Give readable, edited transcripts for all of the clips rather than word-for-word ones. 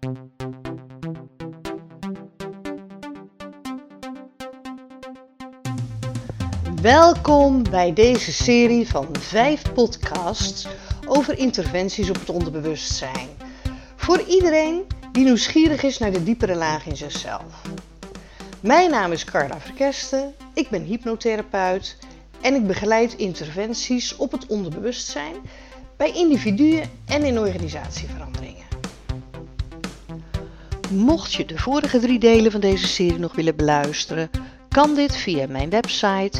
Welkom bij deze serie van 5 podcasts over interventies op het onderbewustzijn. Voor iedereen die nieuwsgierig is naar de diepere laag in zichzelf. Mijn naam is Carla Verkesten, ik ben hypnotherapeut en ik begeleid interventies op het onderbewustzijn bij individuen en in organisatieveranderingen. Mocht je de vorige 3 delen van deze serie nog willen beluisteren, kan dit via mijn website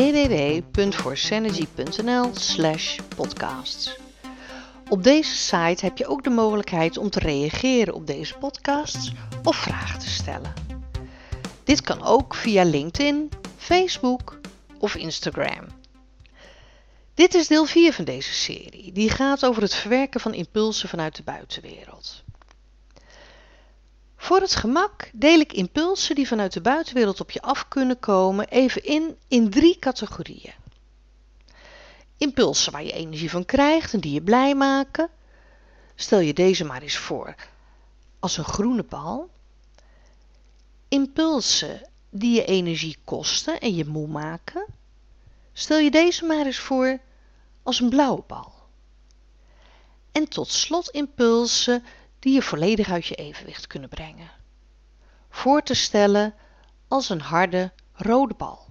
www.forsynergy.nl/podcasts. Op deze site heb je ook de mogelijkheid om te reageren op deze podcasts of vragen te stellen. Dit kan ook via LinkedIn, Facebook of Instagram. Dit is deel 4 van deze serie, die gaat over het verwerken van impulsen vanuit de buitenwereld. Voor het gemak deel ik impulsen die vanuit de buitenwereld op je af kunnen komen even in 3 categorieën. Impulsen waar je energie van krijgt en die je blij maken. Stel je deze maar eens voor als een groene bal. Impulsen die je energie kosten en je moe maken. Stel je deze maar eens voor als een blauwe bal. En tot slot impulsen die je volledig uit je evenwicht kunnen brengen. Voor te stellen als een harde rode bal.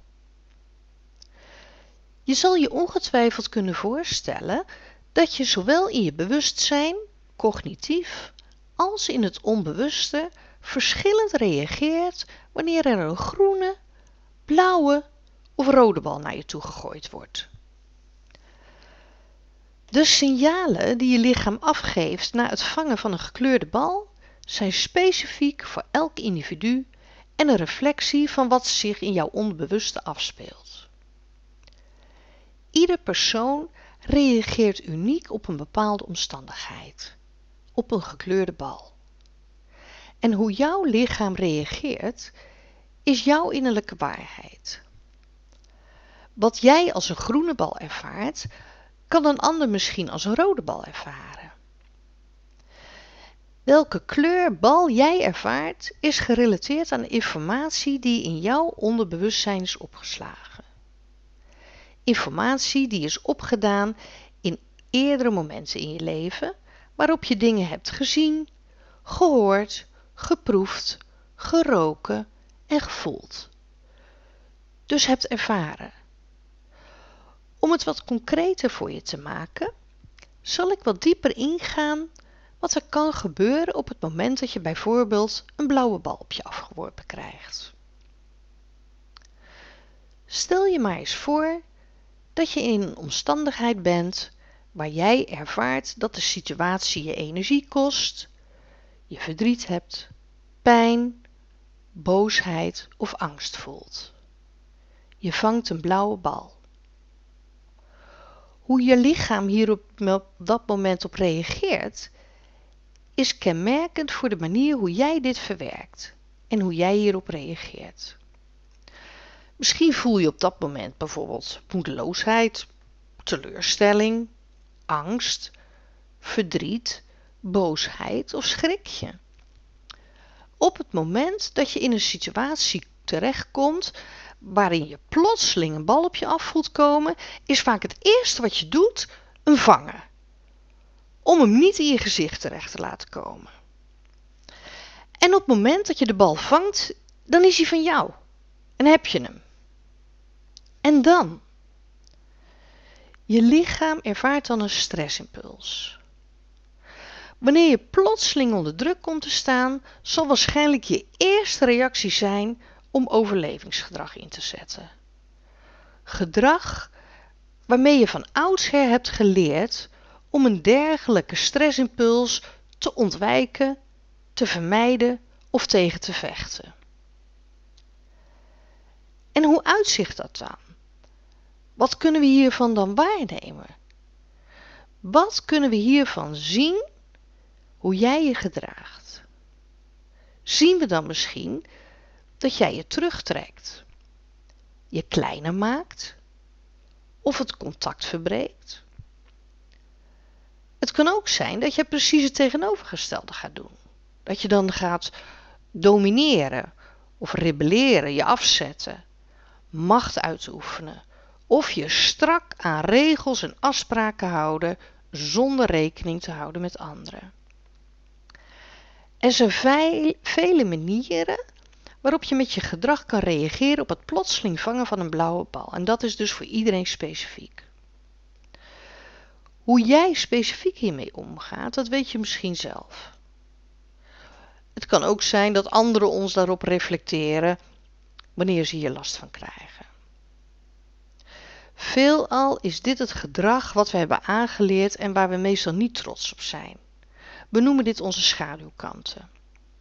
Je zal je ongetwijfeld kunnen voorstellen dat je zowel in je bewustzijn, cognitief, als in het onbewuste verschillend reageert wanneer er een groene, blauwe of rode bal naar je toe gegooid wordt. De signalen die je lichaam afgeeft na het vangen van een gekleurde bal zijn specifiek voor elk individu en een reflectie van wat zich in jouw onbewuste afspeelt. Ieder persoon reageert uniek op een bepaalde omstandigheid, op een gekleurde bal. En hoe jouw lichaam reageert, is jouw innerlijke waarheid. Wat jij als een groene bal ervaart, kan een ander misschien als een rode bal ervaren. Welke kleur bal jij ervaart, is gerelateerd aan de informatie die in jouw onderbewustzijn is opgeslagen. Informatie die is opgedaan in eerdere momenten in je leven, waarop je dingen hebt gezien, gehoord, geproefd, geroken en gevoeld. Dus hebt ervaren. Om het wat concreter voor je te maken, zal ik wat dieper ingaan wat er kan gebeuren op het moment dat je bijvoorbeeld een blauwe bal op je afgeworpen krijgt. Stel je maar eens voor dat je in een omstandigheid bent waar jij ervaart dat de situatie je energie kost, je verdriet hebt, pijn, boosheid of angst voelt. Je vangt een blauwe bal. Hoe je lichaam hier op dat moment op reageert, is kenmerkend voor de manier hoe jij dit verwerkt en hoe jij hierop reageert. Misschien voel je op dat moment bijvoorbeeld moedeloosheid, teleurstelling, angst, verdriet, boosheid of schrik je. Op het moment dat je in een situatie terechtkomt waarin je plotseling een bal op je af voelt komen, is vaak het eerste wat je doet hem vangen. Om hem niet in je gezicht terecht te laten komen. En op het moment dat je de bal vangt, dan is hij van jou. En heb je hem. En dan? Je lichaam ervaart dan een stressimpuls. Wanneer je plotseling onder druk komt te staan, zal waarschijnlijk je eerste reactie zijn om overlevingsgedrag in te zetten. Gedrag waarmee je van oudsher hebt geleerd om een dergelijke stressimpuls te ontwijken, te vermijden of tegen te vechten. En hoe uitzicht dat dan? Wat kunnen we hiervan dan waarnemen? Wat kunnen we hiervan zien hoe jij je gedraagt? Zien we dan misschien dat jij je terugtrekt, je kleiner maakt of het contact verbreekt? Het kan ook zijn dat je precies het tegenovergestelde gaat doen. Dat je dan gaat domineren of rebelleren, je afzetten, macht uitoefenen of je strak aan regels en afspraken houden zonder rekening te houden met anderen. Er zijn vele manieren waarop je met je gedrag kan reageren op het plotseling vangen van een blauwe bal. En dat is dus voor iedereen specifiek. Hoe jij specifiek hiermee omgaat, dat weet je misschien zelf. Het kan ook zijn dat anderen ons daarop reflecteren wanneer ze hier last van krijgen. Veelal is dit het gedrag wat we hebben aangeleerd en waar we meestal niet trots op zijn. We noemen dit onze schaduwkanten.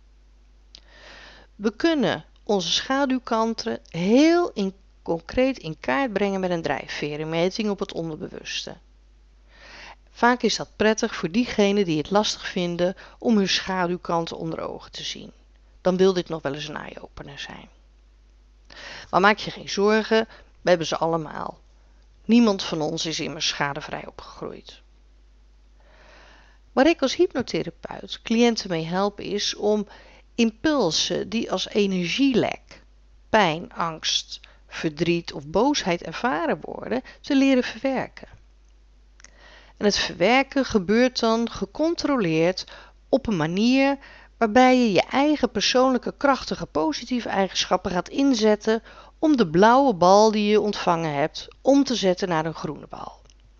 We kunnen onze schaduwkanten heel concreet in kaart brengen met een drijfverenmeting op het onderbewuste. Vaak is dat prettig voor diegenen die het lastig vinden om hun schaduwkanten onder ogen te zien. Dan wil dit nog wel eens een eye-opener zijn. Maar maak je geen zorgen, we hebben ze allemaal. Niemand van ons is immers schadevrij opgegroeid. Waar ik als hypnotherapeut cliënten mee help is om impulsen die als energielek, pijn, angst, verdriet of boosheid ervaren worden, te leren verwerken. En het verwerken gebeurt dan gecontroleerd op een manier waarbij je je eigen persoonlijke krachtige positieve eigenschappen gaat inzetten om de blauwe bal die je ontvangen hebt om te zetten naar een groene bal.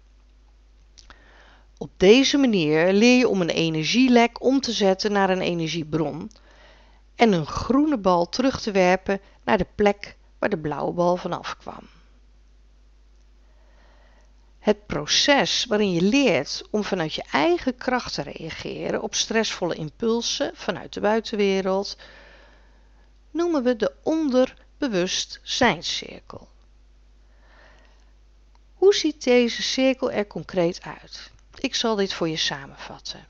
Op deze manier leer je om een energielek om te zetten naar een energiebron en een groene bal terug te werpen naar de plek waar de blauwe bal vanaf kwam. Het proces waarin je leert om vanuit je eigen kracht te reageren op stressvolle impulsen vanuit de buitenwereld noemen we de onderbewustzijnscirkel. Hoe ziet deze cirkel er concreet uit? Ik zal dit voor je samenvatten.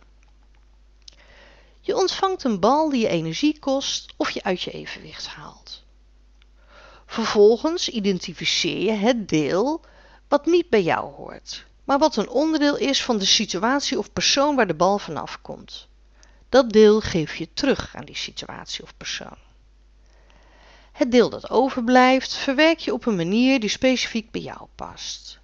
Je ontvangt een bal die je energie kost of je uit je evenwicht haalt. Vervolgens identificeer je het deel wat niet bij jou hoort, maar wat een onderdeel is van de situatie of persoon waar de bal vanaf komt. Dat deel geef je terug aan die situatie of persoon. Het deel dat overblijft verwerk je op een manier die specifiek bij jou past.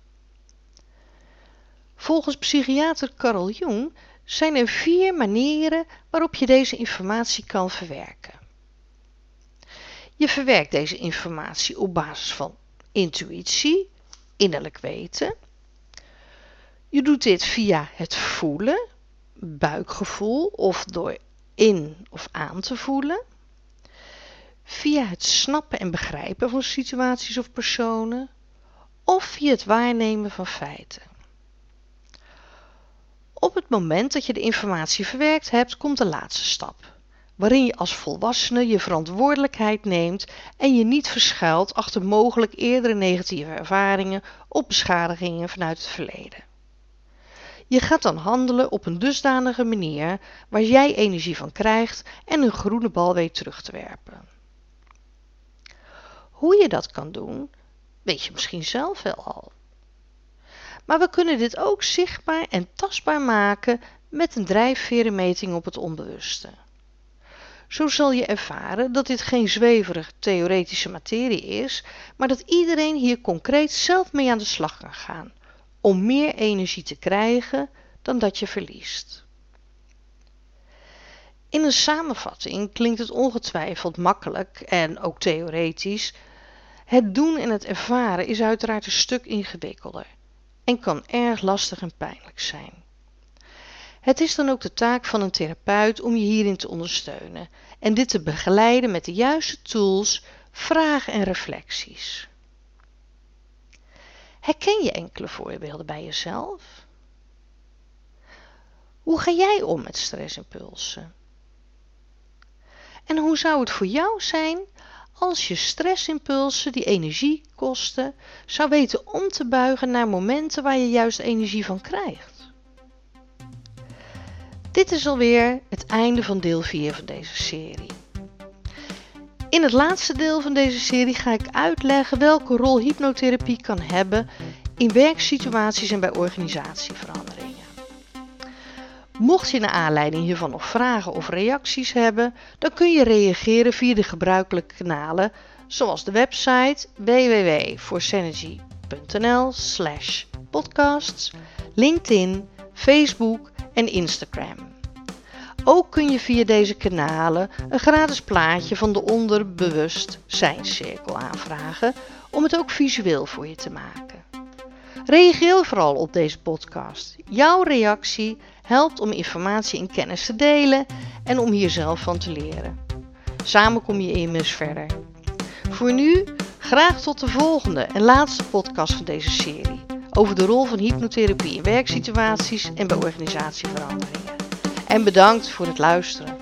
Volgens psychiater Carl Jung zijn er 4 manieren waarop je deze informatie kan verwerken. Je verwerkt deze informatie op basis van intuïtie, innerlijk weten. Je doet dit via het voelen, buikgevoel of door in of aan te voelen. Via het snappen en begrijpen van situaties of personen. Of via het waarnemen van feiten. Op het moment dat je de informatie verwerkt hebt, komt de laatste stap. Waarin je als volwassene je verantwoordelijkheid neemt en je niet verschuilt achter mogelijk eerdere negatieve ervaringen of beschadigingen vanuit het verleden. Je gaat dan handelen op een dusdanige manier waar jij energie van krijgt en een groene bal weet terug te werpen. Hoe je dat kan doen, weet je misschien zelf wel al. Maar we kunnen dit ook zichtbaar en tastbaar maken met een drijfverenmeting op het onbewuste. Zo zal je ervaren dat dit geen zweverig theoretische materie is, maar dat iedereen hier concreet zelf mee aan de slag kan gaan, om meer energie te krijgen dan dat je verliest. In een samenvatting klinkt het ongetwijfeld makkelijk en ook theoretisch. Het doen en het ervaren is uiteraard een stuk ingewikkelder en kan erg lastig en pijnlijk zijn. Het is dan ook de taak van een therapeut om je hierin te ondersteunen en dit te begeleiden met de juiste tools, vragen en reflecties. Herken je enkele voorbeelden bij jezelf? Hoe ga jij om met stressimpulsen? En hoe zou het voor jou zijn als je stressimpulsen die energie kosten zou weten om te buigen naar momenten waar je juist energie van krijgt? Dit is alweer het einde van deel 4 van deze serie. In het laatste deel van deze serie ga ik uitleggen welke rol hypnotherapie kan hebben in werksituaties en bij organisatieveranderingen. Mocht je naar aanleiding hiervan nog vragen of reacties hebben, dan kun je reageren via de gebruikelijke kanalen zoals de website www.forsynergy.nl/podcasts, LinkedIn, Facebook en Instagram. Ook kun je via deze kanalen een gratis plaatje van de onderbewustzijnscirkel aanvragen om het ook visueel voor je te maken. Reageer vooral op deze podcast. Jouw reactie helpt om informatie en kennis te delen en om hier zelf van te leren. Samen kom je immers verder. Voor nu graag tot de volgende en laatste podcast van deze serie over de rol van hypnotherapie in werksituaties en bij organisatieveranderingen. En bedankt voor het luisteren.